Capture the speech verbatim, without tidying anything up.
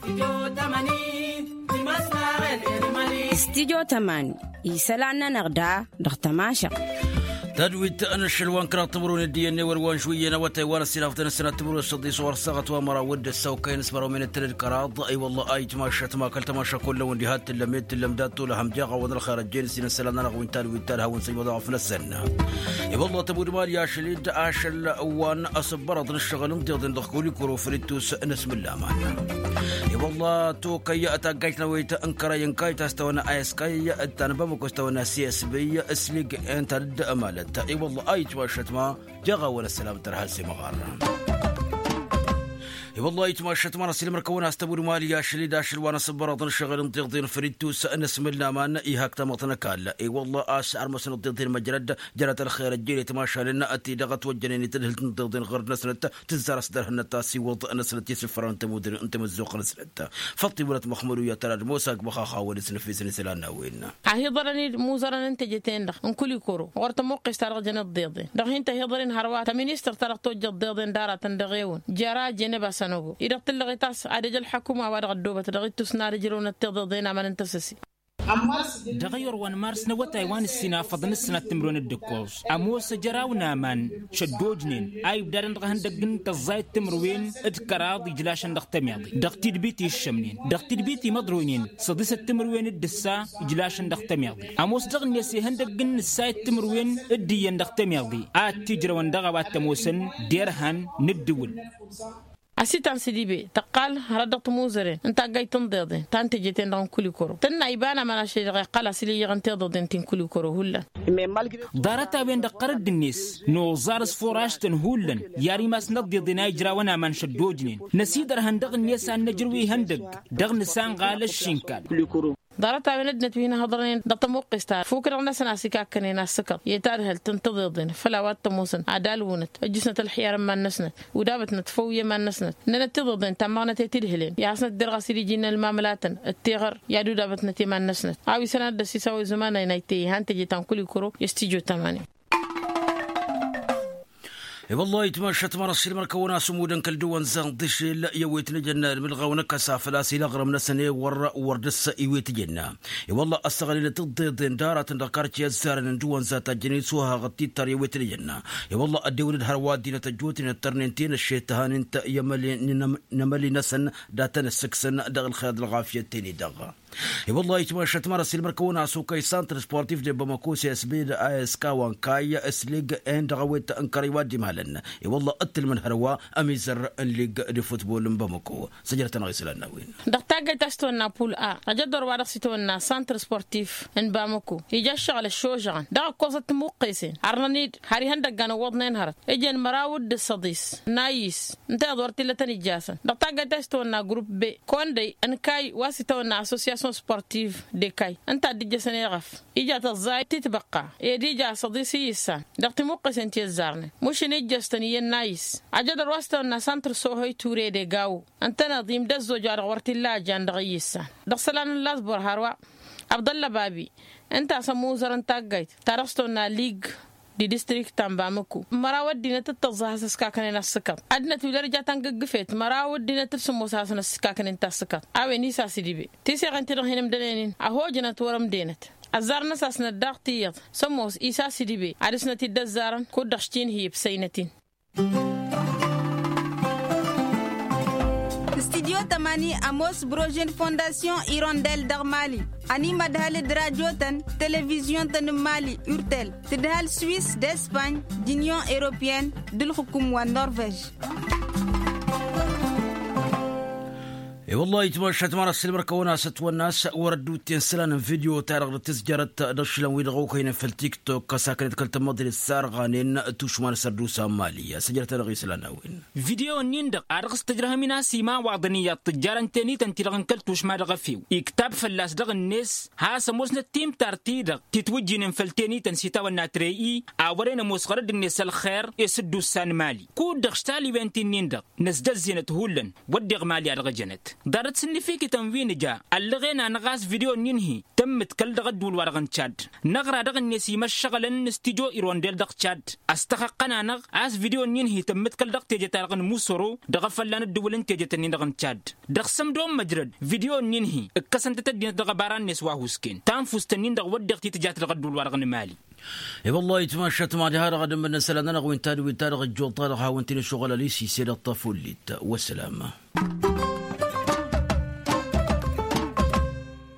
استديو تماني يسلعنا نغدا دغتماشا تدويت أنا الشلوان كرا تمرون الدي إن والوان شوية نوتي وانا السلافتنا السنة تمرون الصدي صور صغت وامرا ود السوكين اسمروا من التلد كراض أي والله أي تماشى تماكل تماشى كله وندي هات اللميت اللمدات طولها مجاغة وذل خير الجنس نسلنا نغوين تال ويتال هون سيبا ضعف السنة يا والله تبور مال يا شليد عاشل وان أصبرت الشغل متضن دخولي كرو فريتوس نسم الله معنا يا والله تو كي أتاقيتنا ويتا أنكرا ينكايتا استوانا آيسكاي التنبامك استوانا سي اس بي اسليق انت رد أمالة اي والله اي تماشت ما جغا ولا السلام ترى هالسي مغارة اي والله اي تماشت ما نسلم ركونا استبور مالي يا شلي داش وانا صبرت الشغل انطيقدين فريتو سنسم الله ما اي هاك تمطنا كالا اي والله اسعر مسن انطيقدين مجرد جرت الخير الجيل تماشى لنا اتي دغت وجنيني تدهل انطيقدين غير نسلت تزار صدر هنتاسي وضع نسلت يسفر انت مدير انت مزوق نسلت فطي ولت محمود يا ترى موسى بخاخا ولسن في سنسلنا وين هي ضرني مو زرن انت جتين دخ ان كل كورو ورت موقع ترى جن الضيضين دخ انت هضرين هروات مينستر ترى توج الضيضين دارة تندغيون جرا جنب سنوغو إذا تلقي تاس عدد الحكومة وارغ الدوبة تلقي تسنار جرون التضيضين عمل انتسسي دغير وان مارس نوت ايوان السنا فضن السنة تمرون الدكوز اموس جراونا من شدوجنين اي بدارن دغهن دغن تزايد تمروين ادكراض يجلاشن دغ تمياضي دغ تدبيتي الشمنين دغ تدبيتي مدروينين صديس التمروين الدسا يجلاشن دغ تمياضي اموس دغن يسي هندغن السايد تمروين اديين دغ تمياضي ات تجرون دغوات تموسن ديرهن ندول أسيتان سيديبي تقال ردت موزرين أنت جاي تنضيضين تانت جيتين دون كل كورو تنا يبانا من الشيء قال سيلي يغنتي ضدين تين كل كورو هلا دارتا بين دقرد الناس نو زارس فوراشتن هولن ياري ماس نضي ضنا يجراونا من شدوجنين نسيدر هندغ الناس أن نجروي هندق دغ نسان غال الشنكال دارتا بندت فينا هضرين دت موقستا فوكر الناس ناس كاكنين السكر يتارهل تنتظرين فلاوات تموسن عدالونت جسنة الحيار ما النسنت ودابت نتفوية ما النسنت ننتظرين تمانا تيتلهلين يا حسنت درغسي جينا المعاملاتن التيغر يا دو دابت نتي ما النسنت عاوي سنة دسي سوي زمانا ينايتي هانتجي تنكلي كرو يستيجو تماني اي والله يتمشت مرة السلم كونا سمودا كالدوان زان دش لا يويت نجنا بالغونة كسافلاسي لغرم نسني ور وردس يويت جنا اي والله استغل تضد دارة ذكرت يزار ندوان ذات جنيسوها غطي تر يويت نجنا اي والله الدول الهرواد دين تجوتين الترنتين الشيطان انت يملي نملي نسن داتن السكسن دغ الخياد الغافية تاني دغا اي والله يتمشت مرة السلم كونا سوكاي سانتر سبورتيف دي باماكو سي اس بي اس كاوان كاي اسليغ اند غويت انكري وادي مالن اي والله قتل من هروا اميزر اللي دي فوتبول باماكو سجلتنا غيسلنا وين دقتاق تستو نابول ا اجدر وارق سيتونا سانتر سبورتيف ان باماكو يجا شغل الشوجان دا كوزه موقيسين عرنيد هاري هندق انا وضنين هرت اجن مراود الصديس نايس انت دورتي لتني جاسن دقتاق تستو نا جروب بي كوندي ان كاي واسيتونا اسوسياسيون سبورتيف دي كاي انت دي جسني غف اجا تزاي تتبقى اي دي جا صديسي يسان دقتي موقيسين تيزارني مش نيجستني نايس اجدر واستونا سانتر سوهي توري دي غاو انت نظيم دزو جار ورتي لا جان دغيسان دخسلان الازبر هروا عبد الله بابي انت سمو زرن تاغايت تارستونا ليغ دي ديستريكت تامبامكو مراود دينا تتزاس سكاكن السكات ادنا تولرجا تنغغفيت مراود دينا تسمو ساسن سكاكن انت السكات اوي نيسا سيديبي تيسي غنتي هنم دلينين اهو جنا تورم دينت azarna sasna daqtiyat somos isa sidibe arisnati dazaran ko dashtin hi bsaynatin Studio Tamani Amos Brogen Fondation Hirondelle d'Armali Ani madhal radio tan télévision tan Mali Urtel Tidhal Suisse d'Espagne d'Union européenne dul hukum wa Norvège اي والله يتمشت مع السلم ركونا ست والناس وردوا تنسلان فيديو تارغ تسجرت دشلن ويدغو كاين في التيك توك ساكنت كلت موديل السارغانين توشمان سردوسا ماليه سجلت رغيسلان وين فيديو نيندق ارغس تجرها من سيما وعضنيه تجار تاني تنتلغن كلتوش ما رغفيو يكتب فلاس دغ الناس ها سموسنا التيم ترتيد تتوجين فلتاني تنسيتا والناتري اورينا مسغرد الناس الخير يسدو السان مالي كود دغشتالي بنت نيندق نزدزينت هولن ودغ مالي ارغجنت دارت سنفيك تنوين جا اللغينا نغاس فيديو نينهي تمت كل دغد والورغن تشاد نغرا دغن يسي مشغلن استيجو إيرونديل دغ تشاد استحقنا نغ اس فيديو نينهي تمت كل دغ تيجي تارغن موسرو دغ فلان الدولن تيجي تنين دغن تشاد دغ سمدوم مجرد فيديو نينهي اكسنت تدين دغ باران نسوا هوسكين تنفس تنين دغ ودغ تيجات دغد والورغن مالي اي والله يتماشت مع هذا غدا من سلامنا وين تاد وين تاد الجول طارق هاونتين الشغل ليسي سير الطفوليت والسلام.